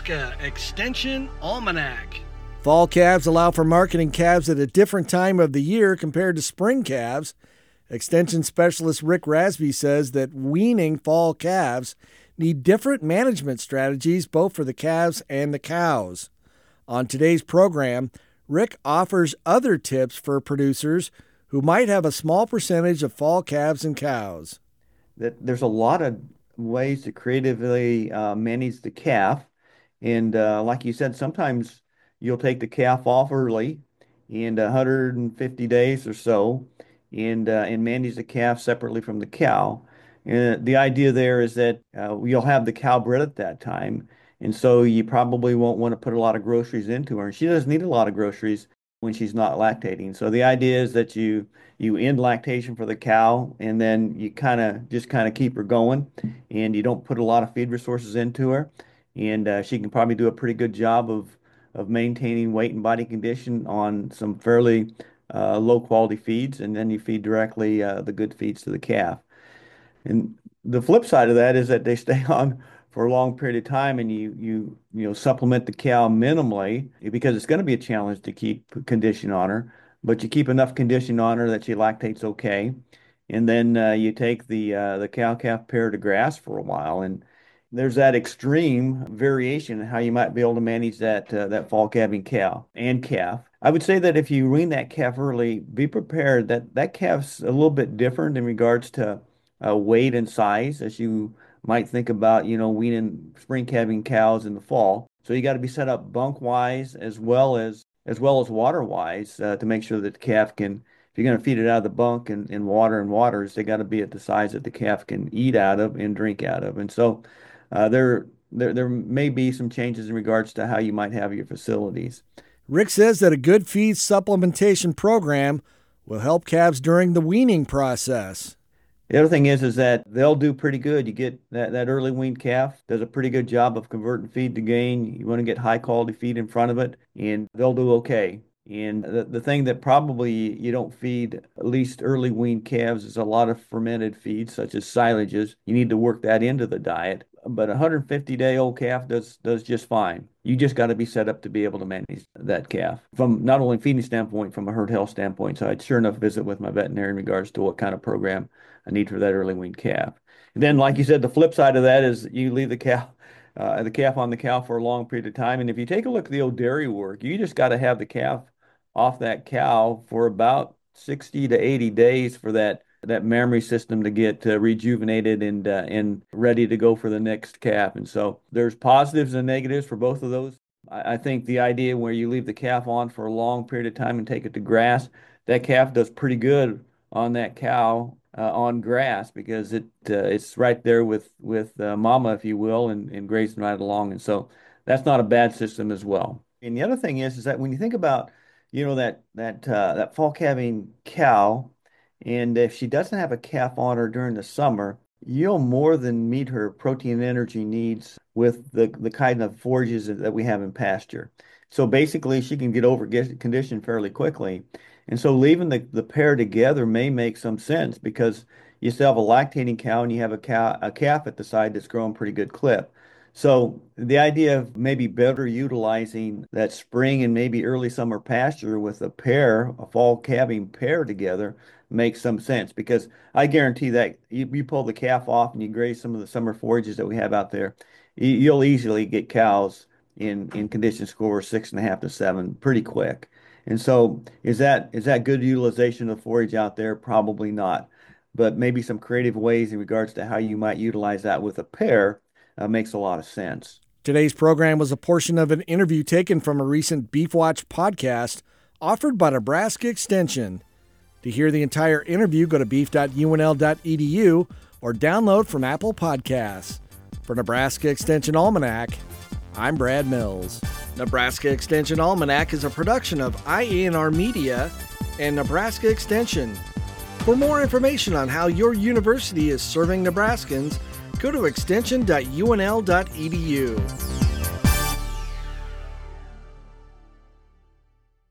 Nebraska Extension Almanac. Fall calves allow for marketing calves at a different time of the year compared to spring calves. Extension specialist Rick Rasby says that weaning fall calves need different management strategies both for the calves and the cows. On today's program, Rick offers other tips for producers who might have a small percentage of fall calves and cows. There's a lot of ways to creatively manage the calf. And like you said, sometimes you'll take the calf off early in 150 days or so and manage the calf separately from the cow. And the idea there is that you'll have the cow bred at that time. And so you probably won't want to put a lot of groceries into her. And she doesn't need a lot of groceries when she's not lactating. So the idea is that you end lactation for the cow, and then you kind of keep her going, and you don't put a lot of feed resources into her, and she can probably do a pretty good job of maintaining weight and body condition on some fairly low quality feeds, and then you feed directly the good feeds to the calf. And the flip side of that is that they stay on for a long period of time, and you supplement the cow minimally because it's going to be a challenge to keep condition on her, but you keep enough condition on her that she lactates okay, and then you take the cow-calf pair to grass for a while, and there's that extreme variation in how you might be able to manage that fall calving cow and calf. I would say that if you wean that calf early, be prepared that calf's a little bit different in regards to weight and size, as you might think about, weaning spring calving cows in the fall. So you got to be set up bunk wise as well as water wise to make sure that the calf can, if you're going to feed it out of the bunk and waters, they got to be at the size that the calf can eat out of and drink out of. And so there may be some changes in regards to how you might have your facilities. Rick says that a good feed supplementation program will help calves during the weaning process. The other thing is that they'll do pretty good. You get that early weaned calf does a pretty good job of converting feed to gain. You want to get high quality feed in front of it, and they'll do okay. And the thing that probably you don't feed, at least early weaned calves, is a lot of fermented feeds such as silages. You need to work that into the diet. But a 150-day-old calf does just fine. You just got to be set up to be able to manage that calf from not only feeding standpoint, from a herd health standpoint. So I'd sure enough visit with my veterinarian in regards to what kind of program I need for that early weaned calf. And then, like you said, the flip side of that is you leave the calf on the cow for a long period of time. And if you take a look at the old dairy work, you just got to have the calf off that cow for about 60 to 80 days for that mammary system to get rejuvenated and ready to go for the next calf. And so there's positives and negatives for both of those. I think the idea where you leave the calf on for a long period of time and take it to grass, that calf does pretty good on that cow on grass because it's right there with mama, if you will, and grazing right along. And so that's not a bad system as well. And the other thing is that when you think about that fall calving cow, and if she doesn't have a calf on her during the summer, you'll more than meet her protein and energy needs with the kind of forages that we have in pasture. So basically, she can get over condition fairly quickly. And so leaving the pair together may make some sense because you still have a lactating cow and you have a calf at the side that's growing pretty good clip. So the idea of maybe better utilizing that spring and maybe early summer pasture with a fall calving pair together makes some sense because I guarantee that you pull the calf off and you graze some of the summer forages that we have out there, you'll easily get cows in condition score 6.5 to 7 pretty quick. And so is that good utilization of forage out there? Probably not, but maybe some creative ways in regards to how you might utilize that with a pair makes a lot of sense. Today's program was a portion of an interview taken from a recent Beef Watch podcast offered by Nebraska Extension. To hear the entire interview, go to beef.unl.edu or download from Apple Podcasts. For Nebraska Extension Almanac, I'm Brad Mills. Nebraska Extension Almanac is a production of IANR Media and Nebraska Extension. For more information on how your university is serving Nebraskans, go to extension.unl.edu.